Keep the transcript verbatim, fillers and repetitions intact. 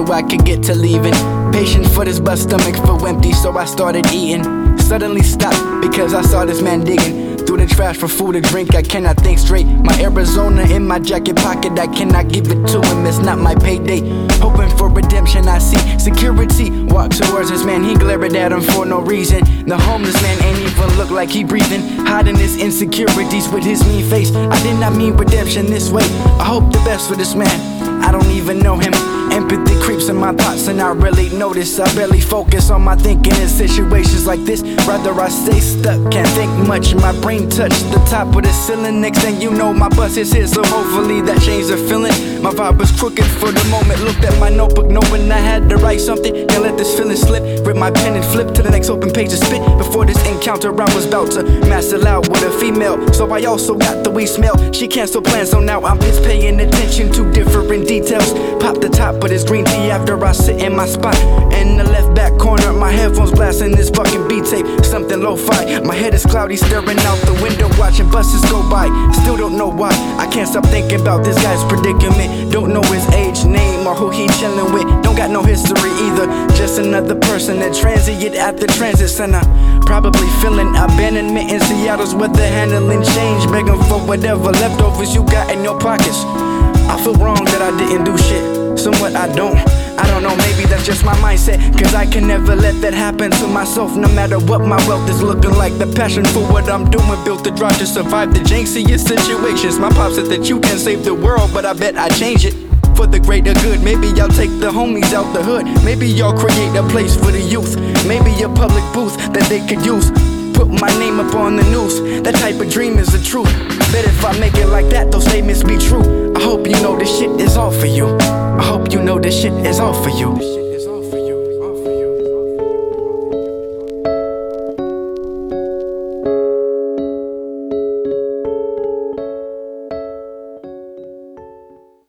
I could get to leaving. Patient for this but stomach felt empty, so I started eating. Suddenly stopped because I saw this man digging through the trash for food or drink. I cannot think straight. My Arizona in my jacket pocket, I cannot give it to him, it's not my payday. Hoping for redemption, I see security walk towards this man. He glared at him for no reason. The homeless man ain't even look like he breathing, hiding his insecurities with his mean face. I did not mean redemption this way. I hope the best for this man, I don't even know him. Empathy creeps in my thoughts and I really notice. I barely focus on my thinking in situations like this. Rather I stay stuck, can't think much. My brain touched the top of the ceiling. Next thing you know, my bus is here, so hopefully that changed the feeling. My vibe was crooked for the moment. Looked at my notebook knowing I had to write something. Can't let this feeling slip. Rip my pen and flip to the next open page to spit. Before this encounter I was about to master out with a female, so I also got the weed smell. She canceled plans, so now I'm just paying attention to different details. Pop the top of this green tea after I sit in my spot. In the left back corner, my headphones blasting this fucking beat tape. Something lo-fi, my head is cloudy, staring out the window, watching buses go by. Still don't know why, I can't stop thinking about this guy's predicament. Don't know his age, name, or who he chillin' with. Don't got no history either, just another person that transient at the transit center. Probably feeling abandonment in Seattle's weather, handling change, begging for whatever leftovers you got in your pockets. I feel wrong that I didn't do shit, somewhat I don't. I don't know, maybe that's just my mindset, cause I can never let that happen to myself. No matter what my wealth is looking like, the passion for what I'm doing built the drive to survive the jinxiest situations. My pop said that you can save the world, but I bet I change it for the greater good. Maybe y'all take the homies out the hood. Maybe y'all create a place for the youth. Maybe a public booth that they could use. Put my name up on the news. That type of dream is the truth. Bet if I make it like that, those statements be true. I hope you know this shit is all for you. I hope you know this shit is all for you.